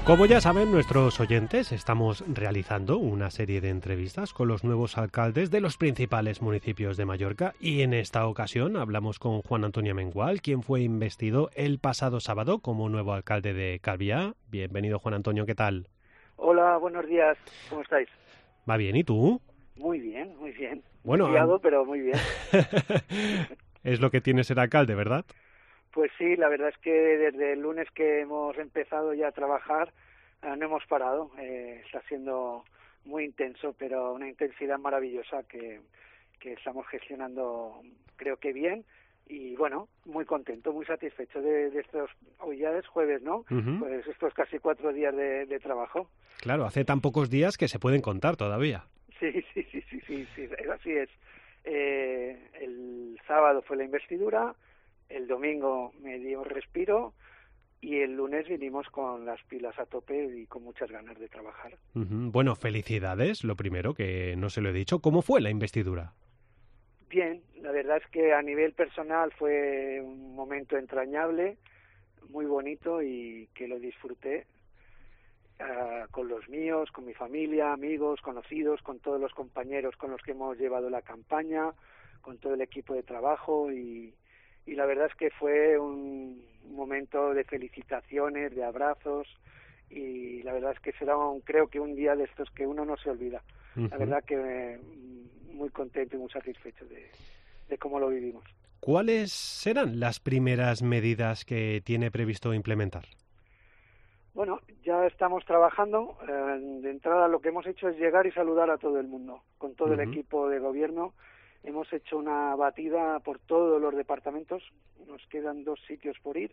Como ya saben nuestros oyentes, estamos realizando una serie de entrevistas con los nuevos alcaldes de los principales municipios de Mallorca y en esta ocasión hablamos con Juan Antonio Mengual, quien fue investido el pasado sábado como nuevo alcalde de Calviá. Bienvenido, Juan Antonio, ¿qué tal? Hola, buenos días, ¿cómo estáis? Va bien, ¿y tú? Muy bien, muy bien. Bueno, Muy liado, pero muy bien. Es lo que tiene ser alcalde, ¿verdad? Pues sí, la verdad es que desde el lunes que hemos empezado ya a trabajar, no hemos parado. Está siendo muy intenso, pero una intensidad maravillosa que estamos gestionando, creo que bien. Y bueno, muy contento, muy satisfecho de estos, hoy ya es jueves, ¿no? Uh-huh. Pues estos casi 4 días de trabajo. Claro, hace tan pocos días que se pueden contar todavía. Sí, así es. El sábado fue la investidura, el domingo me dio respiro y el lunes vinimos con las pilas a tope y con muchas ganas de trabajar. Uh-huh. Bueno, felicidades, lo primero, que no se lo he dicho. ¿Cómo fue la investidura? Bien, la verdad es que a nivel personal fue un momento entrañable, muy bonito y que lo disfruté con los míos, con mi familia, amigos, conocidos, con todos los compañeros con los que hemos llevado la campaña, con todo el equipo de trabajo y la verdad es que fue un momento de felicitaciones, de abrazos y la verdad es que será creo que un día de estos que uno no se olvida. Uh-huh. La verdad que muy contento y muy satisfecho de cómo lo vivimos. ¿Cuáles serán las primeras medidas que tiene previsto implementar? Bueno, ya estamos trabajando. De entrada lo que hemos hecho es llegar y saludar a todo el mundo, con todo el equipo de gobierno. Hemos hecho una batida por todos los departamentos, nos quedan 2 sitios por ir,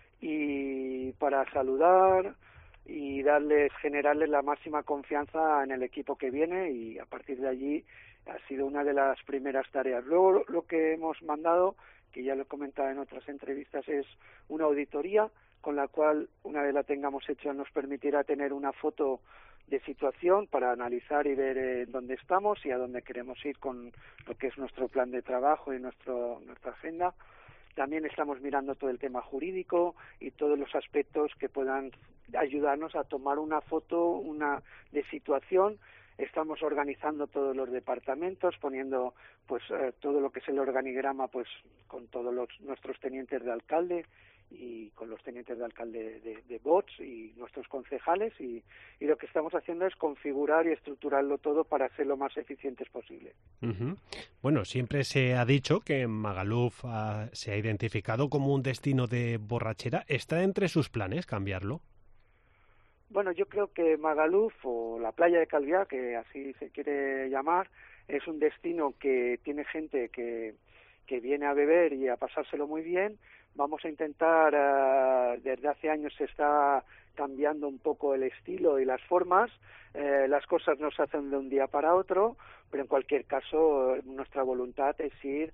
y para saludar y generarles la máxima confianza en el equipo que viene y a partir de allí ha sido una de las primeras tareas. Luego lo que hemos mandado, que ya lo he comentado en otras entrevistas, es una auditoría con la cual, una vez la tengamos hecha, nos permitirá tener una foto de situación para analizar y ver dónde estamos y a dónde queremos ir con lo que es nuestro plan de trabajo y nuestra agenda. También estamos mirando todo el tema jurídico y todos los aspectos que puedan ayudarnos a tomar una foto de situación. Estamos organizando todos los departamentos, poniendo pues todo lo que es el organigrama pues con todos nuestros tenientes de alcalde y con los tenientes de alcalde de Vots y nuestros concejales y lo que estamos haciendo es configurar y estructurarlo todo para ser lo más eficientes posible. Uh-huh. Bueno, siempre se ha dicho que Magaluf se ha identificado como un destino de borrachera. ¿Está entre sus planes cambiarlo? Bueno, yo creo que Magaluf o la playa de Calviá, que así se quiere llamar, es un destino que tiene gente que viene a beber y a pasárselo muy bien. Vamos a intentar, desde hace años se está cambiando un poco el estilo y las formas, las cosas no se hacen de un día para otro, pero en cualquier caso nuestra voluntad es ir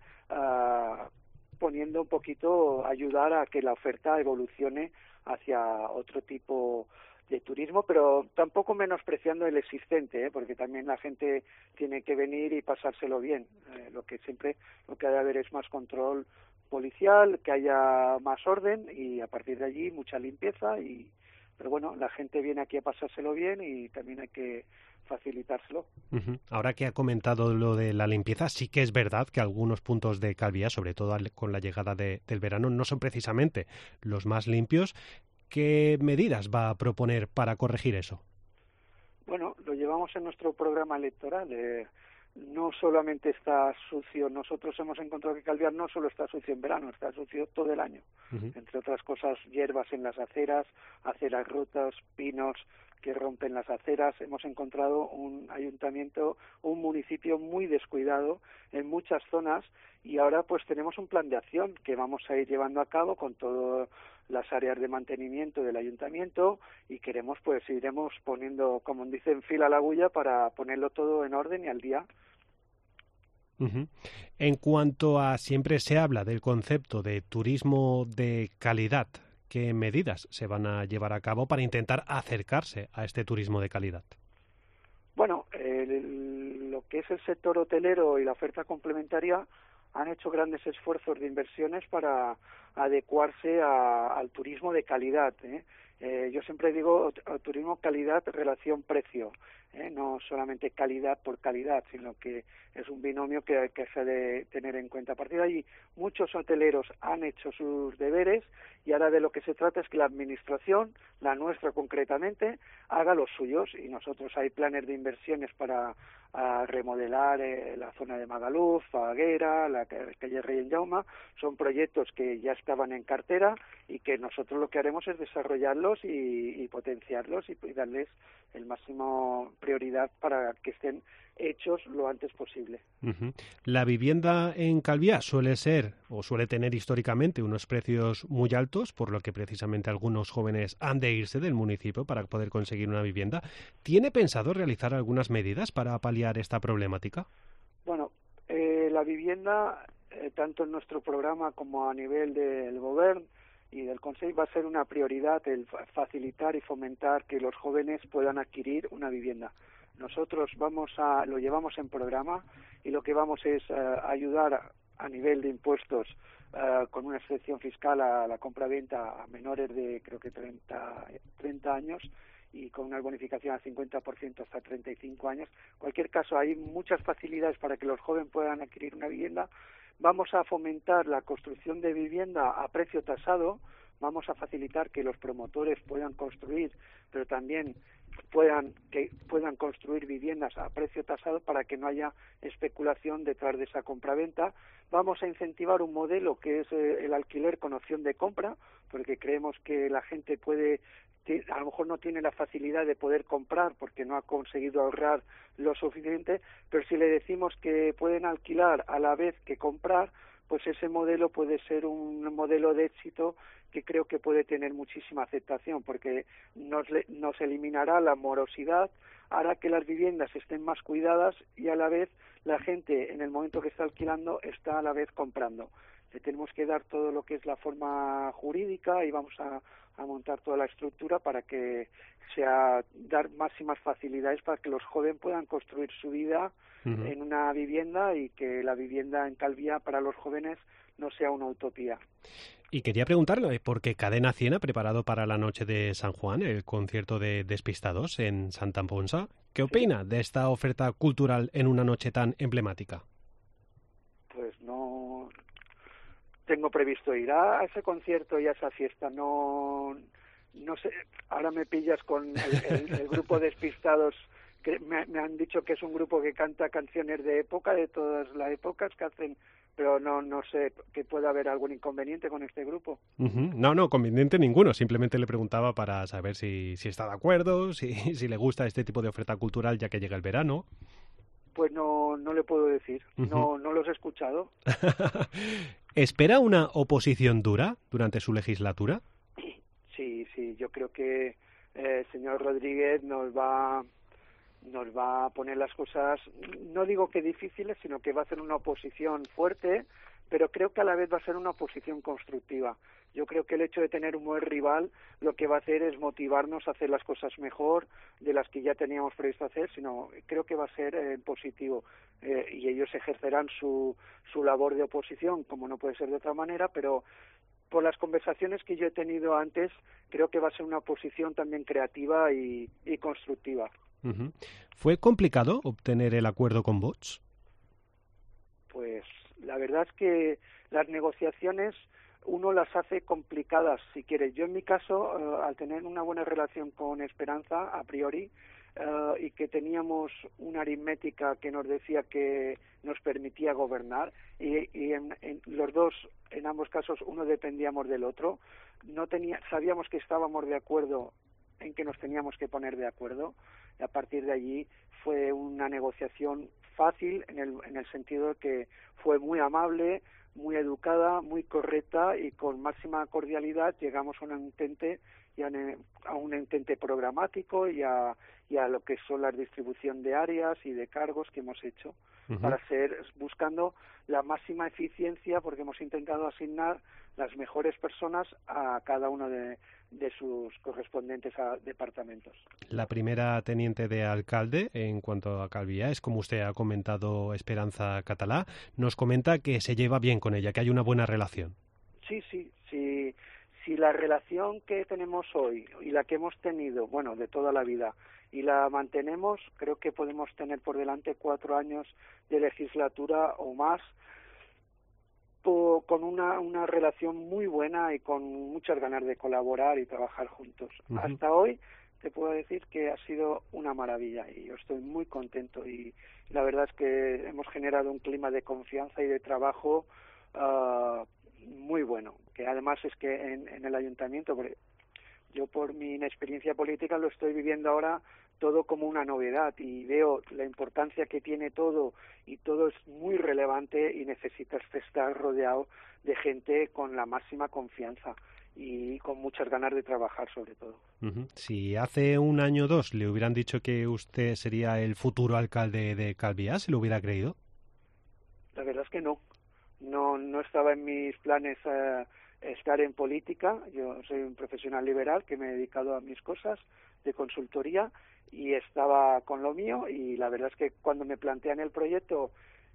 poniendo un poquito, ayudar a que la oferta evolucione hacia otro tipo de turismo, pero tampoco menospreciando el existente, porque también la gente tiene que venir y pasárselo bien. Lo que ha de haber es más control policial, que haya más orden y a partir de allí mucha limpieza pero bueno, la gente viene aquí a pasárselo bien y también hay que facilitárselo. Uh-huh. Ahora que ha comentado lo de la limpieza, sí que es verdad que algunos puntos de Calviá, sobre todo con la llegada del verano, no son precisamente los más limpios. ¿Qué medidas va a proponer para corregir eso? Bueno, lo llevamos en nuestro programa electoral. No solamente está sucio, nosotros hemos encontrado que Calviá no solo está sucio en verano, está sucio todo el año. Uh-huh. Entre otras cosas, hierbas en las aceras rotas, pinos que rompen las aceras. Hemos encontrado un municipio muy descuidado en muchas zonas y ahora pues tenemos un plan de acción que vamos a ir llevando a cabo con todas las áreas de mantenimiento del ayuntamiento y iremos poniendo, como dicen, fila a la agulla para ponerlo todo en orden y al día. Uh-huh. En cuanto a, siempre se habla del concepto de turismo de calidad, ¿qué medidas se van a llevar a cabo para intentar acercarse a este turismo de calidad? Bueno, lo que es el sector hotelero y la oferta complementaria han hecho grandes esfuerzos de inversiones para adecuarse al turismo de calidad, yo siempre digo turismo calidad relación precio, no solamente calidad por calidad, sino que es un binomio que se ha de tener en cuenta. A partir de allí, muchos hoteleros han hecho sus deberes y ahora de lo que se trata es que la administración, la nuestra concretamente, haga los suyos, y nosotros hay planes de inversiones para remodelar la zona de Magaluf, Faguera, la calle Rey Jaume. Son proyectos que ya estaban en cartera y que nosotros lo que haremos es desarrollarlos y potenciarlos y darles el máximo prioridad para que estén hechos lo antes posible. Uh-huh. La vivienda en Calviá suele tener históricamente unos precios muy altos, por lo que precisamente algunos jóvenes han de irse del municipio para poder conseguir una vivienda. ¿Tiene pensado realizar algunas medidas para paliar esta problemática? Bueno, la vivienda, tanto en nuestro programa como a nivel del Gobierno y del Consejo, va a ser una prioridad el facilitar y fomentar que los jóvenes puedan adquirir una vivienda. Nosotros lo llevamos en programa y lo que vamos es ayudar a nivel de impuestos con una excepción fiscal a la compra-venta a menores de creo que 30 años y con una bonificación al 50% hasta 35 años. En cualquier caso, hay muchas facilidades para que los jóvenes puedan adquirir una vivienda. Vamos a fomentar la construcción de vivienda a precio tasado, vamos a facilitar que los promotores puedan construir, pero también puedan construir viviendas a precio tasado para que no haya especulación detrás de esa compraventa. Vamos a incentivar un modelo que es el alquiler con opción de compra, porque creemos que la gente a lo mejor no tiene la facilidad de poder comprar porque no ha conseguido ahorrar lo suficiente, pero si le decimos que pueden alquilar a la vez que comprar, pues ese modelo puede ser un modelo de éxito que creo que puede tener muchísima aceptación, porque nos eliminará la morosidad, hará que las viviendas estén más cuidadas y a la vez la gente en el momento que está alquilando está a la vez comprando. Le tenemos que dar todo lo que es la forma jurídica y vamos a montar toda la estructura para que dar máximas facilidades para que los jóvenes puedan construir su vida en una vivienda y que la vivienda en Calviá para los jóvenes no sea una utopía. Y quería preguntarle, porque Cadena 100 ha preparado para la noche de San Juan el concierto de Despistados en Santa Ponsa. ¿Qué opina de esta oferta cultural en una noche tan emblemática? Pues no tengo previsto ir a ese concierto y a esa fiesta. No sé, ahora me pillas con el grupo Despistados, que me han dicho que es un grupo que canta canciones de época, de todas las épocas que hacen, pero no sé que pueda haber algún inconveniente con este grupo. Uh-huh. No, conveniente ninguno. Simplemente le preguntaba para saber si está de acuerdo, si le gusta este tipo de oferta cultural ya que llega el verano. Pues no le puedo decir. Uh-huh. No los he escuchado. ¿Espera una oposición dura durante su legislatura? Sí, yo creo que el señor Rodríguez nos va a poner las cosas, no digo que difíciles, sino que va a hacer una oposición fuerte, pero creo que a la vez va a ser una oposición constructiva. Yo creo que el hecho de tener un buen rival lo que va a hacer es motivarnos a hacer las cosas mejor de las que ya teníamos previsto hacer, sino creo que va a ser positivo y ellos ejercerán su labor de oposición, como no puede ser de otra manera, pero por las conversaciones que yo he tenido antes, creo que va a ser una oposición también creativa y constructiva. Uh-huh. ¿Fue complicado obtener el acuerdo con Vox? Pues la verdad es que las negociaciones uno las hace complicadas, si quiere. Yo en mi caso, al tener una buena relación con Esperanza, a priori, y que teníamos una aritmética que nos decía que nos permitía gobernar, y en los dos, en ambos casos, uno dependíamos del otro, sabíamos que estábamos de acuerdo en que nos teníamos que poner de acuerdo, y a partir de allí fue una negociación fácil en el sentido de que fue muy amable, muy educada, muy correcta y con máxima cordialidad llegamos a un entente programático y a lo que son la distribución de áreas y de cargos que hemos hecho para buscando la máxima eficiencia, porque hemos intentado asignar las mejores personas a cada uno de sus correspondientes departamentos. La primera teniente de alcalde en cuanto a Calviá es, como usted ha comentado, Esperanza Catalá. Nos comenta que se lleva bien con ella, que hay una buena relación. Sí, si la relación que tenemos hoy y la que hemos tenido, bueno, de toda la vida, y la mantenemos, creo que podemos tener por delante 4 años de legislatura o más, con una relación muy buena y con muchas ganas de colaborar y trabajar juntos. Hasta hoy te puedo decir que ha sido una maravilla y yo estoy muy contento y la verdad es que hemos generado un clima de confianza y de trabajo muy bueno, que además es que en el ayuntamiento, porque yo por mi inexperiencia política lo estoy viviendo ahora todo como una novedad y veo la importancia que tiene todo y todo es muy relevante y necesitas estar rodeado de gente con la máxima confianza y con muchas ganas de trabajar sobre todo. Si hace 1 año o 2 le hubieran dicho que usted sería el futuro alcalde de Calviá, ¿se lo hubiera creído? La verdad es que no estaba en mis planes estar en política. Yo soy un profesional liberal que me he dedicado a mis cosas de consultoría y estaba con lo mío y la verdad es que cuando me plantean el proyecto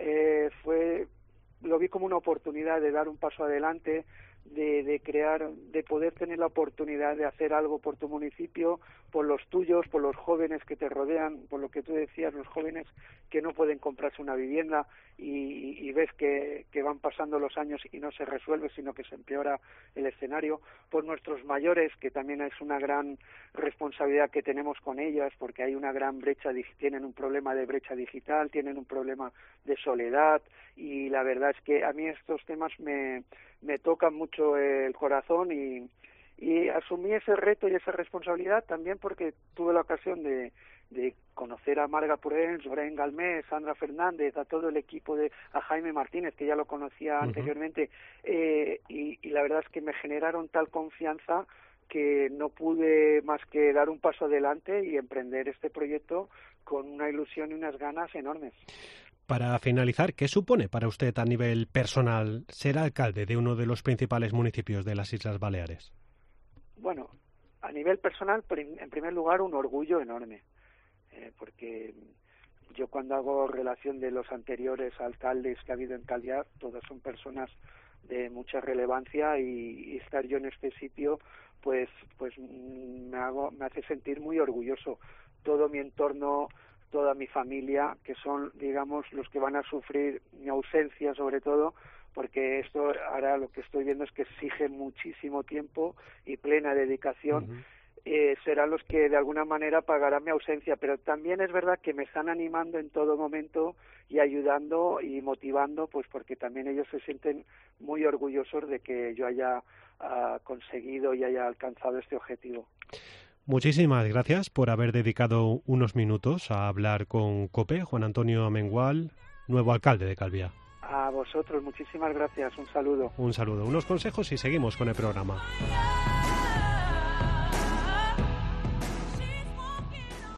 lo vi como una oportunidad de dar un paso adelante, de crear, de poder tener la oportunidad de hacer algo por tu municipio, por los tuyos, por los jóvenes que te rodean, por lo que tú decías, los jóvenes que no pueden comprarse una vivienda y ves que van pasando los años y no se resuelve, sino que se empeora el escenario, por nuestros mayores, que también es una gran responsabilidad que tenemos con ellas, porque hay una gran brecha, tienen un problema de brecha digital, tienen un problema de soledad y la verdad es que a mí estos temas me tocan mucho el corazón y asumí ese reto y esa responsabilidad también porque tuve la ocasión de conocer a Marga Purens, Loren Galmés, Sandra Fernández, a todo el equipo a Jaime Martínez, que ya lo conocía anteriormente, y la verdad es que me generaron tal confianza que no pude más que dar un paso adelante y emprender este proyecto con una ilusión y unas ganas enormes. Para finalizar, ¿qué supone para usted a nivel personal ser alcalde de uno de los principales municipios de las Islas Baleares? Bueno, a nivel personal, en primer lugar, un orgullo enorme, porque yo cuando hago relación de los anteriores alcaldes que ha habido en Calviá, todas son personas de mucha relevancia y estar yo en este sitio, pues me hace sentir muy orgulloso. Todo mi entorno, toda mi familia, que son, digamos, los que van a sufrir mi ausencia sobre todo, porque esto ahora lo que estoy viendo es que exige muchísimo tiempo y plena dedicación, serán los que de alguna manera pagarán mi ausencia, pero también es verdad que me están animando en todo momento y ayudando y motivando, pues porque también ellos se sienten muy orgullosos de que yo haya conseguido y haya alcanzado este objetivo. Muchísimas gracias por haber dedicado unos minutos a hablar con COPE, Juan Antonio Amengual, nuevo alcalde de Calviá. A vosotros, muchísimas gracias, un saludo. Un saludo, unos consejos y seguimos con el programa.